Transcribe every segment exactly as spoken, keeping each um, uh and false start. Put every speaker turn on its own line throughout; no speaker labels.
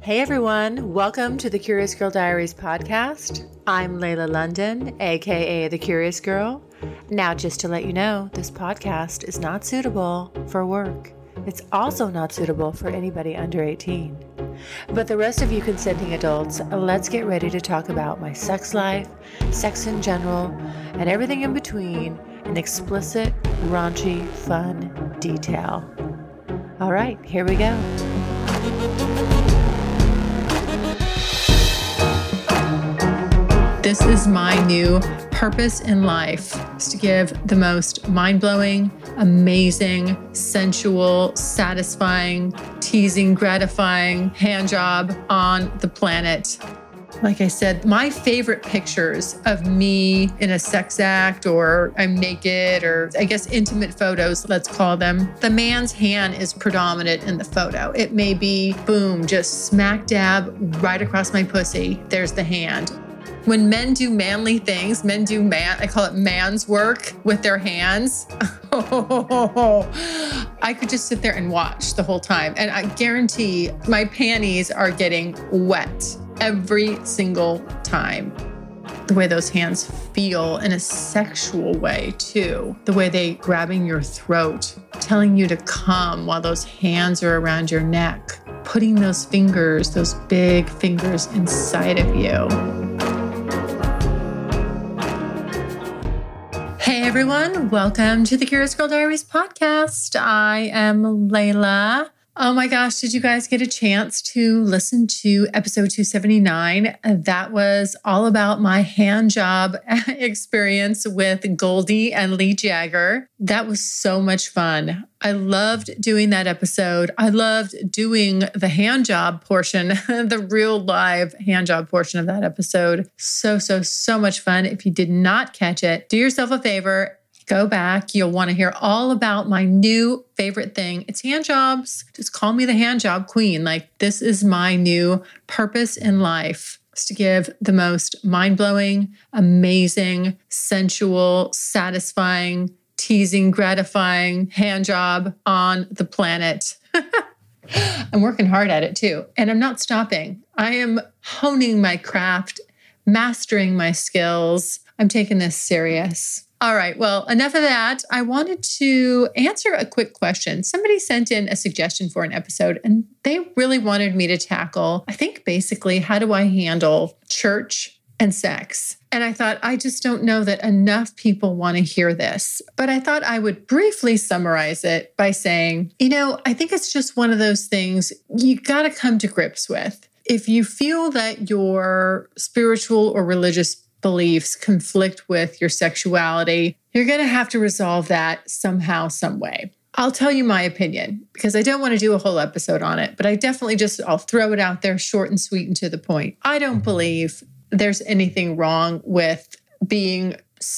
Hey everyone, welcome to the Curious Girl Diaries podcast. I'm Layla London, aka The Curious Girl. Now, just to let you know, this podcast is not suitable for work. It's also not suitable for anybody under eighteen. But the rest of you consenting adults, let's get ready to talk about my sex life, sex in general, and everything in between in explicit, raunchy, fun detail. All right, here we go. This is my new purpose in life, is to give the most mind-blowing, amazing, sensual, satisfying, teasing, gratifying hand job on the planet. Like I said, my favorite pictures of me in a sex act, or I'm naked, or I guess intimate photos, let's call them. The man's hand is predominant in the photo. It may be, boom, just smack dab right across my pussy. There's the hand. When men do manly things, men do man, I call it man's work with their hands. I could just sit there and watch the whole time. And I guarantee my panties are getting wet every single time. The way those hands feel in a sexual way too. The way they grabbing your throat, telling you to come while those hands are around your neck, putting those fingers, those big fingers inside of you. Hey everyone, welcome to the Curious Girl Diaries podcast. I am Layla. Oh my gosh, did you guys get a chance to listen to episode two seventy-nine? That was all about my hand job experience with Goldie and Lee Jagger. That was so much fun. I loved doing that episode. I loved doing the hand job portion, the real live hand job portion of that episode. So, so, so much fun. If you did not catch it, do yourself a favor. Go back. You'll want to hear all about my new favorite thing. It's hand jobs. Just call me the hand job queen. Like, this is my new purpose in life, is to give the most mind-blowing, amazing, sensual, satisfying, teasing, gratifying hand job on the planet. I'm working hard at it too. And I'm not stopping. I am honing my craft, mastering my skills. I'm taking this serious. All right, well, enough of that. I wanted to answer a quick question. Somebody sent in a suggestion for an episode, and they really wanted me to tackle, I think basically, how do I handle church and sex? And I thought, I just don't know that enough people want to hear this. But I thought I would briefly summarize it by saying, you know, I think it's just one of those things you got to come to grips with. If you feel that your spiritual or religious beliefs conflict with your sexuality, you're going to have to resolve that somehow, some way. I'll tell you my opinion because I don't want to do a whole episode on it, but I definitely just, I'll throw it out there short and sweet and to the point. I don't believe there's anything wrong with being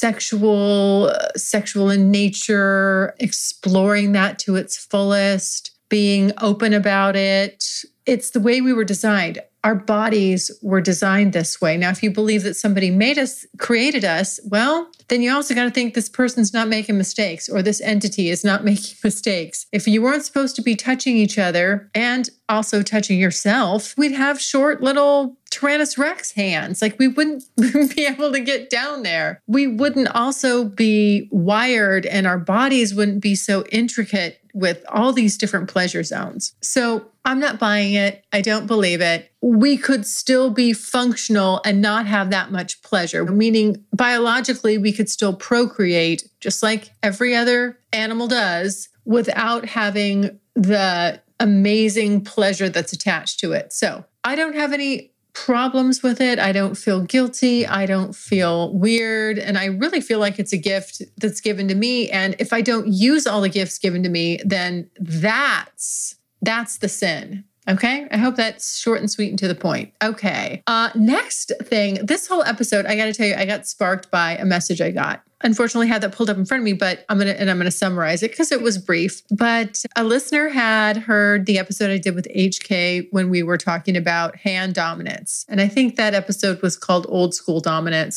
sexual, sexual in nature, exploring that to its fullest, being open about it. It's the way we were designed. Our bodies were designed this way. Now, if you believe that somebody made us, created us, well, then you also got to think this person's not making mistakes or this entity is not making mistakes. If you weren't supposed to be touching each other and also touching yourself, we'd have short little Tyrannosaurus Rex hands. Like we wouldn't be able to get down there. We wouldn't also be wired and our bodies wouldn't be so intricate with all these different pleasure zones. So I'm not buying it. I don't believe it. We could still be functional and not have that much pleasure, meaning biologically we could still procreate just like every other animal does without having the amazing pleasure that's attached to it. So I don't have any problems with it. I don't feel guilty. I don't feel weird. And I really feel like it's a gift that's given to me. And if I don't use all the gifts given to me, then that's, that's the sin. Okay. I hope that's short and sweet and to the point. Okay. Uh, next thing, this whole episode, I got to tell you, I got sparked by a message I got. Unfortunately, I had that pulled up in front of me, but I'm going to, and I'm going to summarize it because it was brief. But a listener had heard the episode I did with H K when we were talking about hand dominance. And I think that episode was called Old School Dominance.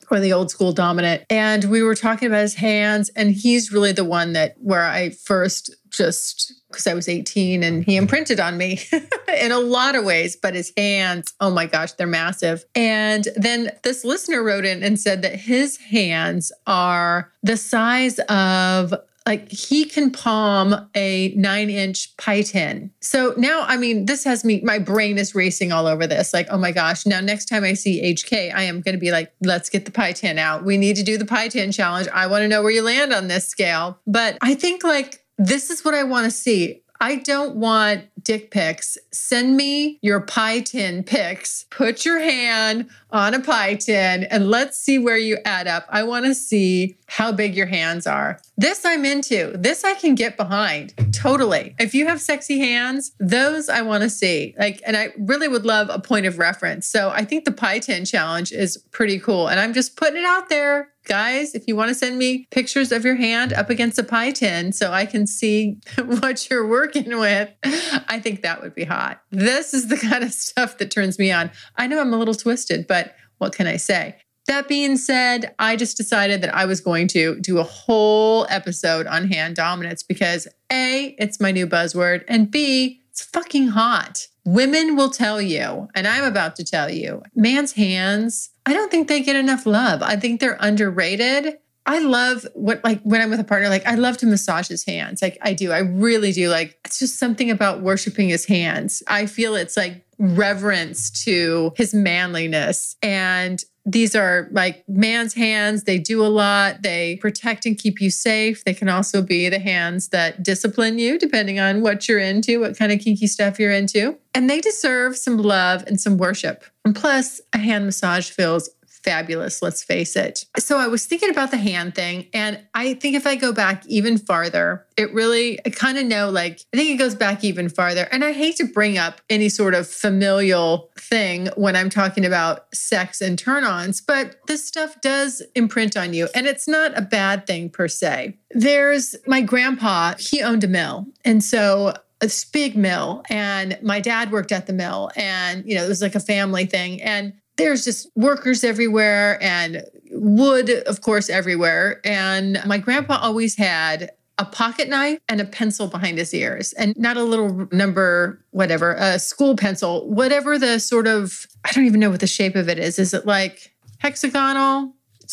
or the old school dominant. And we were talking about his hands, and he's really the one that where I first just, because I was eighteen and he imprinted on me in a lot of ways, but his hands, oh my gosh, they're massive. And then this listener wrote in and said that his hands are the size of, like, he can palm a nine inch pie tin. So now, I mean, this has me, my brain is racing all over this. Like, oh my gosh, now next time I see H K, I am going to be like, let's get the pie tin out. We need to do the pie tin challenge. I want to know where you land on this scale. But I think like, this is what I want to see. I don't want dick pics. Send me your pie tin pics. Put your hand on a pie tin and let's see where you add up. I want to see how big your hands are. This I'm into. This I can get behind. Totally. If you have sexy hands, those I want to see. Like, and I really would love a point of reference. So I think the pie tin challenge is pretty cool. And I'm just putting it out there. Guys, if you want to send me pictures of your hand up against a pie tin so I can see what you're working with, I think that would be hot. This is the kind of stuff that turns me on. I know I'm a little twisted, but what can I say? That being said, I just decided that I was going to do a whole episode on hand dominance because A, it's my new buzzword, and B, it's fucking hot. Women will tell you, and I'm about to tell you, man's hands, I don't think they get enough love. I think they're underrated. I love what, like when I'm with a partner, like I love to massage his hands. Like I do, I really do. Like it's just something about worshiping his hands. I feel it's like reverence to his manliness. And these are like man's hands. They do a lot. They protect and keep you safe. They can also be the hands that discipline you, depending on what you're into, what kind of kinky stuff you're into. And they deserve some love and some worship. And plus, a hand massage feels fabulous, let's face it. So I was thinking about the hand thing, and I think if I go back even farther, it really, I kind of know, like, I think it goes back even farther. And I hate to bring up any sort of familial thing when I'm talking about sex and turn-ons, but this stuff does imprint on you, and it's not a bad thing per se. There's my grandpa, he owned a mill. And so a big mill, and my dad worked at the mill, and, you know, it was like a family thing. And there's just workers everywhere and wood, of course, everywhere. And my grandpa always had a pocket knife and a pencil behind his ears, and not a little number, whatever, a school pencil, whatever the sort of, I don't even know what the shape of it is. Is it like hexagonal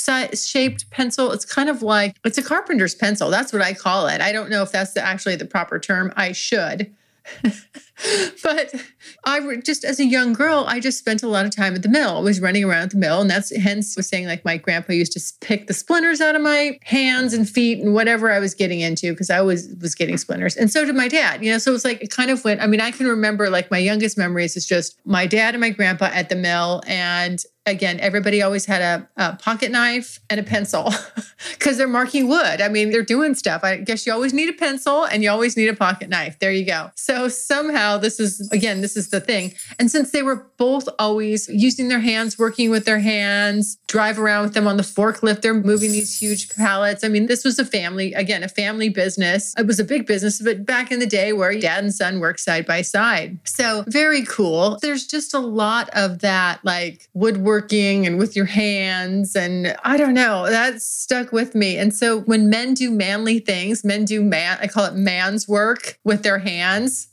shaped pencil? It's kind of like, it's a carpenter's pencil. That's what I call it. I don't know if that's the, actually the proper term. I should. But I just, as a young girl, I just spent a lot of time at the mill. I was running around at the mill. And that's hence was saying, like, my grandpa used to pick the splinters out of my hands and feet and whatever I was getting into, because I was, was getting splinters. And so did my dad, you know, so it was like, it kind of went, I mean, I can remember, like, my youngest memories is just my dad and my grandpa at the mill. And again, everybody always had a, a pocket knife and a pencil because they're marking wood. I mean, they're doing stuff. I guess you always need a pencil and you always need a pocket knife. There you go. So somehow this is, again, this is the thing. And since they were both always using their hands, working with their hands, drive around with them on the forklift, they're moving these huge pallets. I mean, this was a family, again, a family business. It was a big business, but back in the day where dad and son worked side by side. So very cool. There's just a lot of that, like woodworking and with your hands. And I don't know, that stuck with me. And so when men do manly things, men do man, I call it man's work with their hands.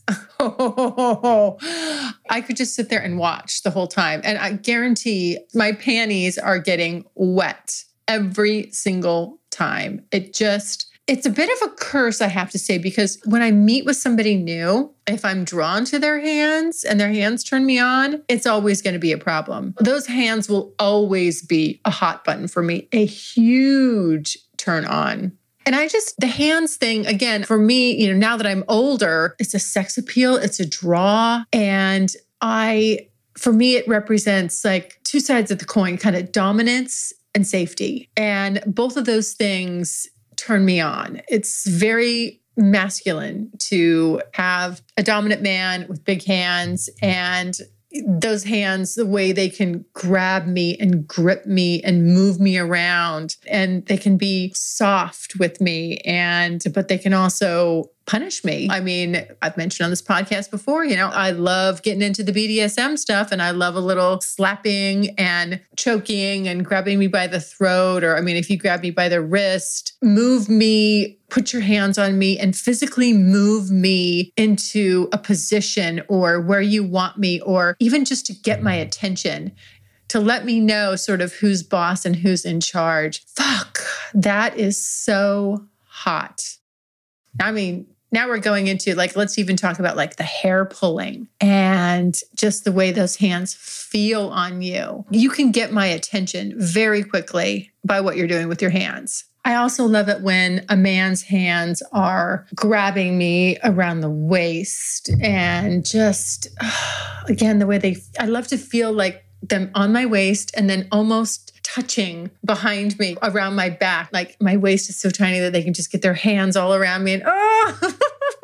Oh, I could just sit there and watch the whole time. And I guarantee my panties are getting wet every single time. It just, it's a bit of a curse, I have to say, because when I meet with somebody new, if I'm drawn to their hands and their hands turn me on, it's always going to be a problem. Those hands will always be a hot button for me, a huge turn on. And I just, the hands thing, again, for me, you know, now that I'm older, it's a sex appeal, it's a draw. And I, for me, it represents like two sides of the coin, kind of dominance and safety. And both of those things turn me on. It's very masculine to have a dominant man with big hands, and those hands, the way they can grab me and grip me and move me around, and they can be soft with me, and but they can also punish me. I mean, I've mentioned on this podcast before, you know, I love getting into the B D S M stuff and I love a little slapping and choking and grabbing me by the throat. Or, I mean, if you grab me by the wrist, move me, put your hands on me and physically move me into a position or where you want me, or even just to get my attention, to let me know sort of who's boss and who's in charge. Fuck, that is so hot. I mean, now we're going into like, let's even talk about like the hair pulling and just the way those hands feel on you. You can get my attention very quickly by what you're doing with your hands. I also love it when a man's hands are grabbing me around the waist and just, again, the way they, I love to feel like them on my waist and then almost touching behind me around my back. Like my waist is so tiny that they can just get their hands all around me and oh,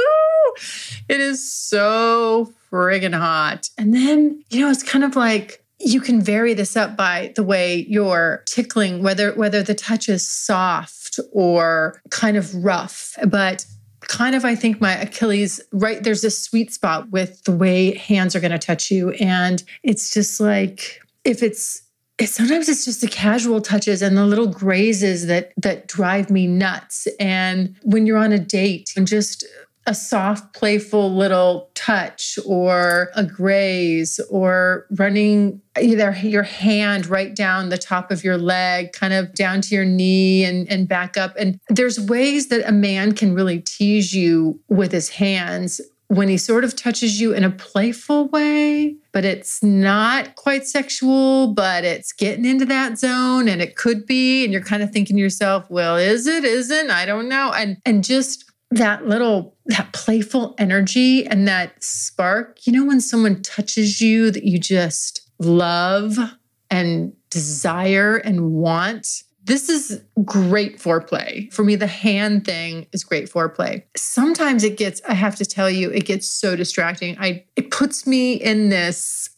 it is so friggin' hot. And then, you know, it's kind of like you can vary this up by the way you're tickling, whether whether the touch is soft or kind of rough. But kind of, I think my Achilles, right, there's this sweet spot with the way hands are going to touch you. And it's just like, if it's, it's sometimes it's just the casual touches and the little grazes that that drive me nuts. And when you're on a date and just a soft, playful little touch or a graze or running either your hand right down the top of your leg, kind of down to your knee and, and back up. And there's ways that a man can really tease you with his hands when he sort of touches you in a playful way, but it's not quite sexual, but it's getting into that zone and it could be. And you're kind of thinking to yourself, well, is it, isn't? I don't know. And, and just that little, that playful energy and that spark, you know, when someone touches you that you just love and desire and want, this is great foreplay. For me, the hand thing is great foreplay. Sometimes it gets, I have to tell you, it gets so distracting. I, it puts me in this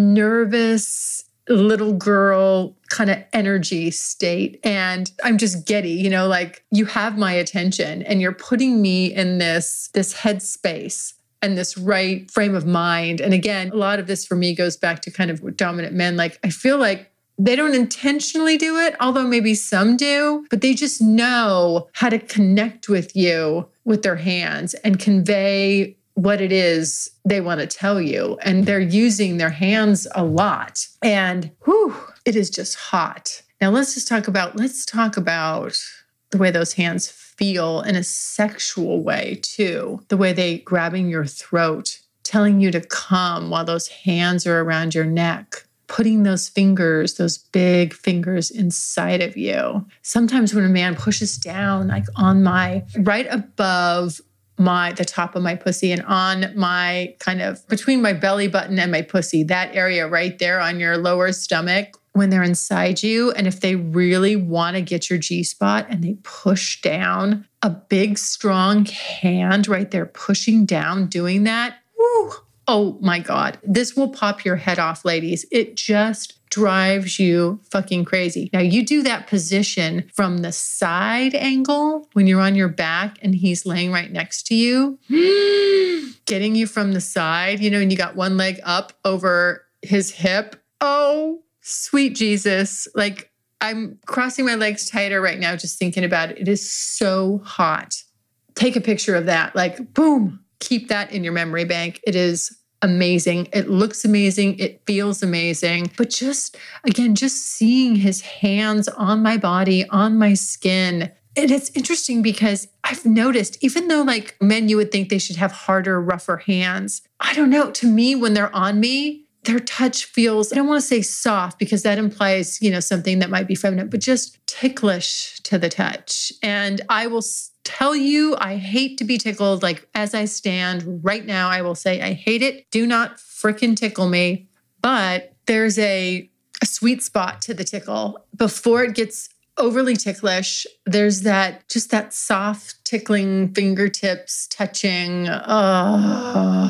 nervous little girl kind of energy state. And I'm just giddy, you know, like you have my attention and you're putting me in this, this headspace and this right frame of mind. And again, a lot of this for me goes back to kind of dominant men. Like I feel like they don't intentionally do it, although maybe some do, but they just know how to connect with you with their hands and convey what it is they want to tell you. And they're using their hands a lot. And whew, it is just hot. Now let's just talk about, let's talk about the way those hands feel in a sexual way too. The way they grabbing your throat, telling you to come while those hands are around your neck, putting those fingers, those big fingers inside of you. Sometimes when a man pushes down, like on my, right above my, the top of my pussy and on my kind of between my belly button and my pussy, that area right there on your lower stomach, when they're inside you. And if they really want to get your G-spot and they push down, a big, strong hand right there pushing down, doing that, woo, oh my God, this will pop your head off, ladies. It just drives you fucking crazy. Now you do that position from the side angle when you're on your back and he's laying right next to you, getting you from the side, you know, and you got one leg up over his hip. Oh, sweet Jesus. Like I'm crossing my legs tighter right now, just thinking about it. It is so hot. Take a picture of that. Like, boom, keep that in your memory bank. It is amazing. It looks amazing. It feels amazing. But just, again, just seeing his hands on my body, on my skin. And it's interesting because I've noticed, even though like men, you would think they should have harder, rougher hands. I don't know. To me, when they're on me, their touch feels, I don't want to say soft because that implies, you know, something that might be feminine, but just ticklish to the touch. And I will tell you, I hate to be tickled. Like as I stand right now, I will say, I hate it. Do not frickin' tickle me. But there's a, a sweet spot to the tickle. Before it gets overly ticklish, there's that, just that soft tickling fingertips touching. Oh.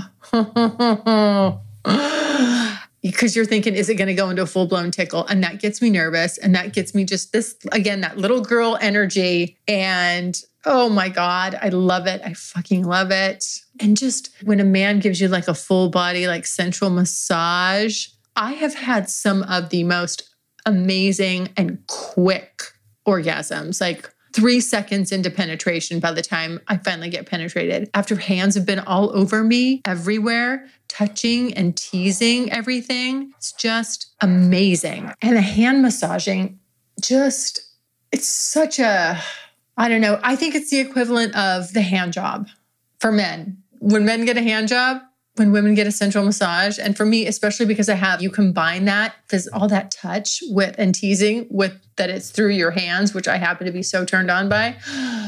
Because you're thinking, is it going to go into a full-blown tickle? And that gets me nervous. And that gets me just this, again, that little girl energy. And Oh my God, I love it. I fucking love it. And just when a man gives you like a full body, like sensual massage, I have had some of the most amazing and quick orgasms, like three seconds into penetration by the time I finally get penetrated. After hands have been all over me everywhere, touching and teasing everything. It's just amazing. And the hand massaging, just, it's such a, I don't know, I think it's the equivalent of the hand job for men. When men get a hand job, when women get a sensual massage. And for me, especially because I have, you combine that, there's all that touch with and teasing with that it's through your hands, which I happen to be so turned on by.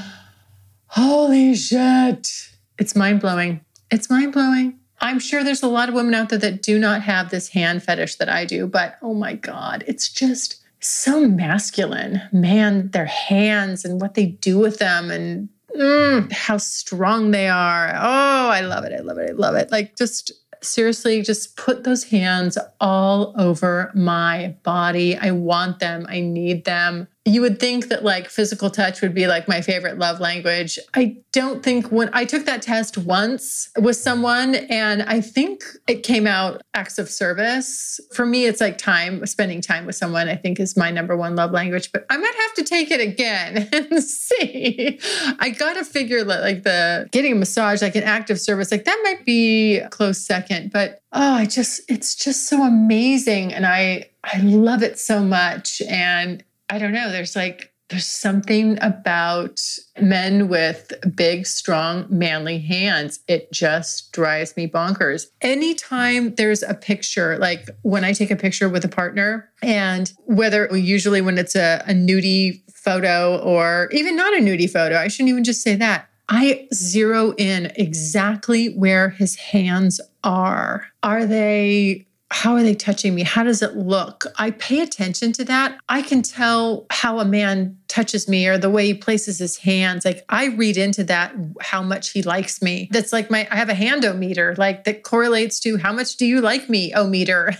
Holy shit. It's mind-blowing. It's mind-blowing. I'm sure there's a lot of women out there that do not have this hand fetish that I do, but oh my God, it's just so masculine. Man, their hands and what they do with them and Mm, how strong they are. Oh, I love it. I love it. I love it. Like just seriously, just put those hands all over my body. I want them. I need them. You would think that like physical touch would be like my favorite love language. I don't think when I took that test once with someone and I think it came out acts of service. For me, it's like time, spending time with someone I think is my number one love language, but I might have to take it again and see. I got to figure like the getting a massage, like an act of service, like that might be a close second, but oh, I just, it's just so amazing. And I, I love it so much. And I don't know, there's like, there's something about men with big, strong, manly hands. It just drives me bonkers. Anytime there's a picture, like when I take a picture with a partner, and whether usually when it's a, a nudie photo or even not a nudie photo, I shouldn't even just say that. I zero in exactly where his hands are. Are they How are they touching me? How does it look? I pay attention to that. I can tell how a man touches me or the way he places his hands. Like I read into that, how much he likes me. That's like my, I have a hand-o-meter, like that correlates to how much do you like me, o-meter.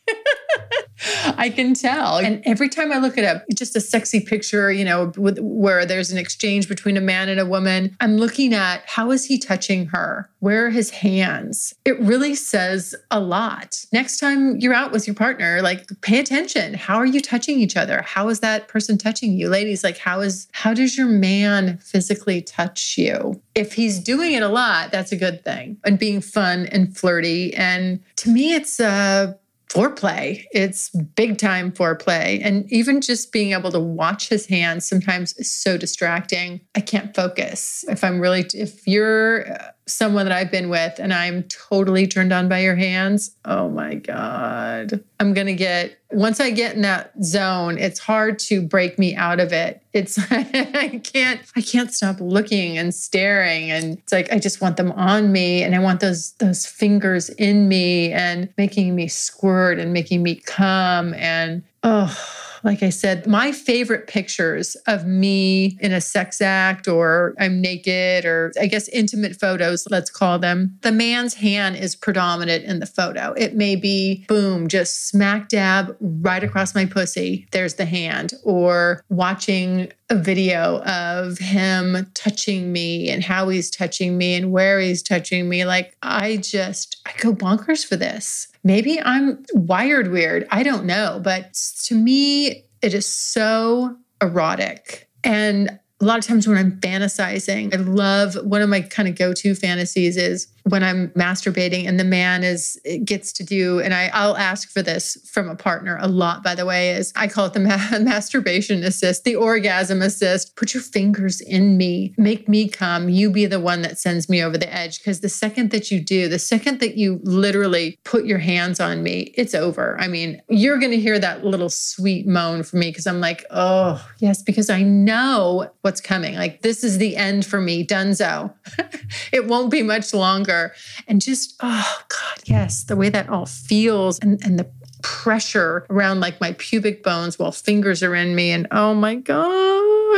I can tell. And every time I look at a, just a sexy picture, you know, with, where there's an exchange between a man and a woman, I'm looking at how is he touching her? Where are his hands? It really says a lot. Next time you're out with your partner, like pay attention. How are you touching each other? How is that person touching you? Ladies, like how is, how does your man physically touch you? If he's doing it a lot, that's a good thing. And being fun and flirty. And to me, it's uh foreplay. It's big time foreplay. And even just being able to watch his hands sometimes is so distracting. I can't focus. If I'm really, if you're someone that I've been with and I'm totally turned on by your hands, oh my God. I'm going to get, once I get in that zone, it's hard to break me out of it. It's, I can't, I can't stop looking and staring. And it's like, I just want them on me and I want those, those fingers in me and making me squirt and making me come. And oh, like I said, my favorite pictures of me in a sex act or I'm naked or I guess intimate photos, let's call them. The man's hand is predominant in the photo. It may be, boom, just smack dab right across my pussy. There's the hand. Or watching a video of him touching me and how he's touching me and where he's touching me. Like I just, I go bonkers for this. Maybe I'm wired weird. I don't know. But to me, it is so erotic. And a lot of times when I'm fantasizing, I love, one of my kind of go-to fantasies is when I'm masturbating and the man is gets to do, and I, I'll ask for this from a partner a lot, by the way, is I call it the ma- masturbation assist, the orgasm assist. Put your fingers in me, make me come. You be the one that sends me over the edge. Because the second that you do, the second that you literally put your hands on me, it's over. I mean, you're going to hear that little sweet moan from me because I'm like, oh, yes, because I know what's coming. Like, this is the end for me, dunzo. It won't be much longer. And just, oh God, yes, the way that all feels and, and the pressure around like my pubic bones while fingers are in me. And oh my God.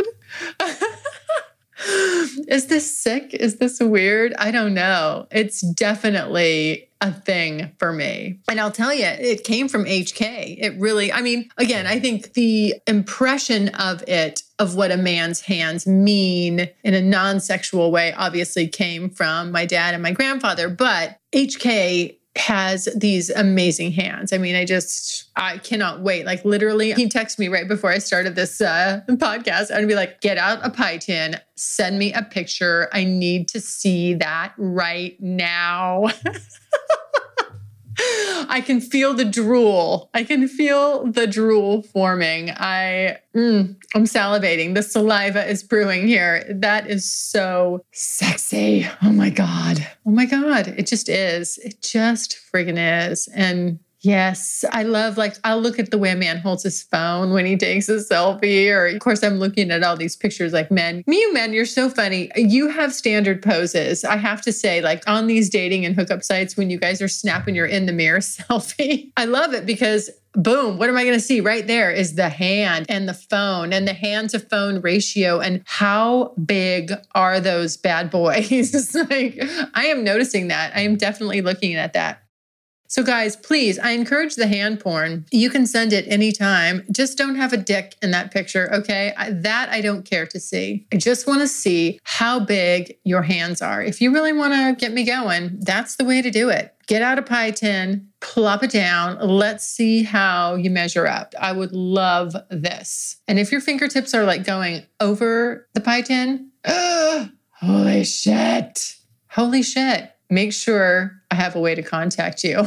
Is this sick? Is this weird? I don't know. It's definitely a thing for me. And I'll tell you, it came from H K. It really, I mean, again, I think the impression of it of what a man's hands mean in a non-sexual way obviously came from my dad and my grandfather, but H K has these amazing hands. I mean, I just, I cannot wait. Like literally, he texted me right before I started this uh, podcast. I'd be like, get out a pie tin, send me a picture. I need to see that right now. I can feel the drool. I can feel the drool forming. I, mm, I'm salivating. The saliva is brewing here. That is so sexy. Oh my God. Oh my God. It just is. It just friggin' is. And yes, I love, like, I'll look at the way a man holds his phone when he takes a selfie, or of course I'm looking at all these pictures like men. Me, you men, you're so funny. You have standard poses. I have to say, like on these dating and hookup sites, when you guys are snapping your in the mirror selfie, I love it because boom, what am I going to see? Right there is the hand and the phone and the hand to phone ratio. And how big are those bad boys? Like, I am noticing that. I am definitely looking at that. So guys, please, I encourage the hand porn. You can send it anytime. Just don't have a dick in that picture, okay? I, that I don't care to see. I just want to see how big your hands are. If you really want to get me going, that's the way to do it. Get out a pie tin, plop it down. Let's see how you measure up. I would love this. And if your fingertips are like going over the pie tin, uh, holy shit. Holy shit. Make sure I have a way to contact you.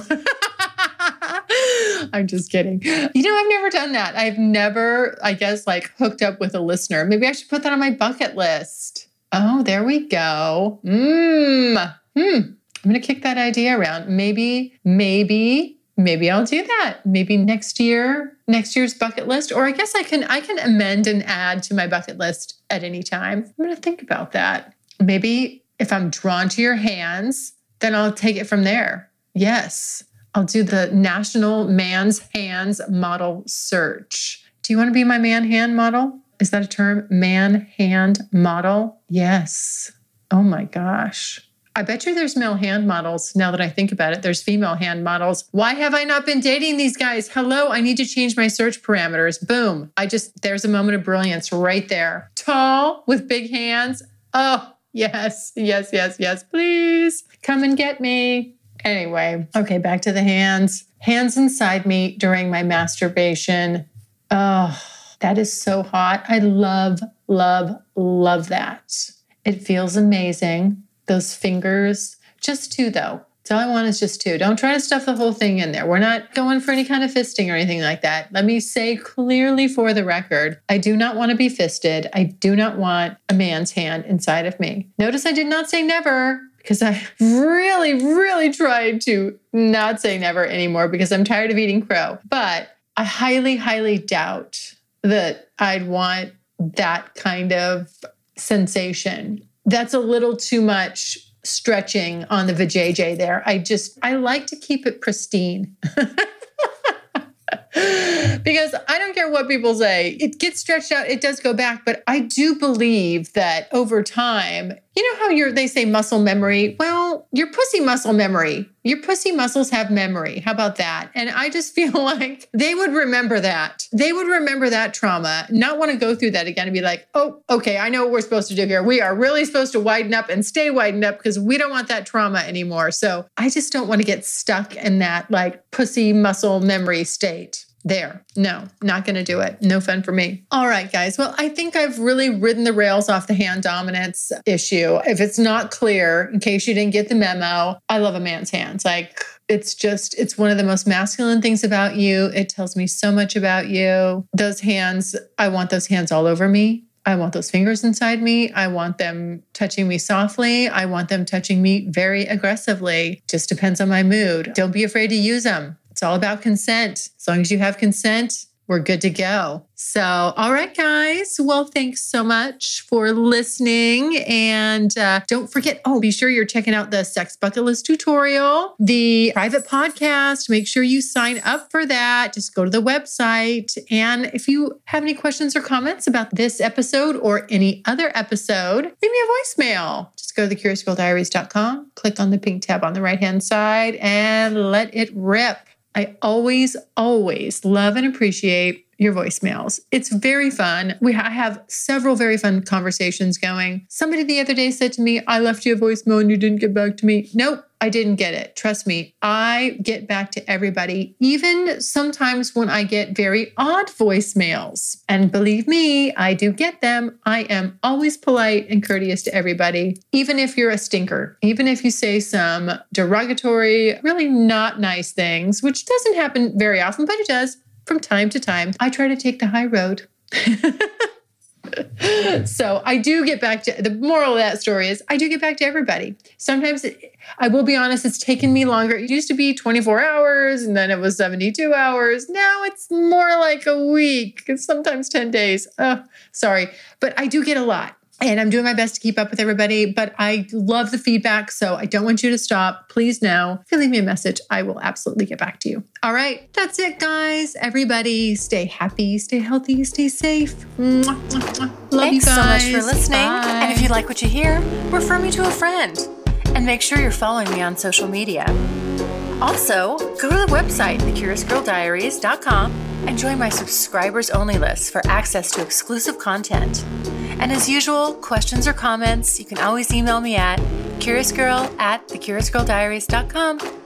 I'm just kidding. You know, I've never done that. I've never, I guess, like hooked up with a listener. Maybe I should put that on my bucket list. Oh, there we go. Mmm. Hmm. I'm going to kick that idea around. Maybe, maybe, maybe I'll do that. Maybe next year, next year's bucket list. Or I guess I can, I can amend and add to my bucket list at any time. I'm going to think about that. Maybe if I'm drawn to your hands, then I'll take it from there. Yes, I'll do the National Man's Hands Model Search. Do you want to be my man hand model? Is that a term? Man hand model? Yes. Oh my gosh. I bet you there's male hand models. Now that I think about it, there's female hand models. Why have I not been dating these guys? Hello, I need to change my search parameters. Boom. I just, there's a moment of brilliance right there. Tall with big hands. Oh, yes, yes, yes, yes, please come and get me. Anyway, okay, back to the hands. Hands inside me during my masturbation. Oh, that is so hot. I love, love, love that. It feels amazing. Those fingers, just two though. That's all I want is just two. Don't try to stuff the whole thing in there. We're not going for any kind of fisting or anything like that. Let me say clearly for the record, I do not want to be fisted. I do not want a man's hand inside of me. Notice I did not say never because I really, really tried to not say never anymore because I'm tired of eating crow. But I highly, highly doubt that I'd want that kind of sensation. That's a little too much stretching on the vajayjay there. I just, I like to keep it pristine. Because I don't care what people say. It gets stretched out. It does go back. But I do believe that over time, you know how you're, they say muscle memory? Well, your pussy muscle memory. Your pussy muscles have memory. How about that? And I just feel like they would remember that. They would remember that trauma, not want to go through that again and be like, oh, okay, I know what we're supposed to do here. We are really supposed to widen up and stay widened up because we don't want that trauma anymore. So I just don't want to get stuck in that like pussy muscle memory state. There. No, not going to do it. No fun for me. All right, guys. Well, I think I've really ridden the rails off the hand dominance issue. If it's not clear, in case you didn't get the memo, I love a man's hands. Like, it's just, it's one of the most masculine things about you. It tells me so much about you. Those hands, I want those hands all over me. I want those fingers inside me. I want them touching me softly. I want them touching me very aggressively. Just depends on my mood. Don't be afraid to use them. It's all about consent. As long as you have consent, we're good to go. So, all right, guys. Well, thanks so much for listening. And uh, don't forget, oh, be sure you're checking out the Sex Bucket List tutorial, the private podcast. Make sure you sign up for that. Just go to the website. And if you have any questions or comments about this episode or any other episode, leave me a voicemail. Just go to the curious girl diaries dot com, click on the pink tab on the right-hand side, and let it rip. I always, always love and appreciate your voicemails. It's very fun. We ha- I have several very fun conversations going. Somebody the other day said to me, I left you a voicemail and you didn't get back to me. Nope, I didn't get it. Trust me, I get back to everybody, even sometimes when I get very odd voicemails. And believe me, I do get them. I am always polite and courteous to everybody, even if you're a stinker, even if you say some derogatory, really not nice things, which doesn't happen very often, but it does. From time to time, I try to take the high road. So I do get back to, the moral of that story is I do get back to everybody. Sometimes, it, I will be honest, it's taken me longer. It used to be twenty-four hours and then it was seventy-two hours. Now it's more like a week, sometimes ten days. Oh, sorry. But I do get a lot. And I'm doing my best to keep up with everybody, but I love the feedback, so I don't want you to stop. Please know, if you leave me a message, I will absolutely get back to you. All right, that's it, guys. Everybody, stay happy, stay healthy, stay safe. Mwah, mwah, mwah. Love
Thanks
you guys.
so much for listening.
Bye.
And if you like what you hear, refer me to a friend. And make sure you're following me on social media. Also, go to the website, the curious girl diaries dot com, and join my subscribers only list for access to exclusive content. And as usual, questions or comments, you can always email me at curiousgirl at the curious girl diaries dot com.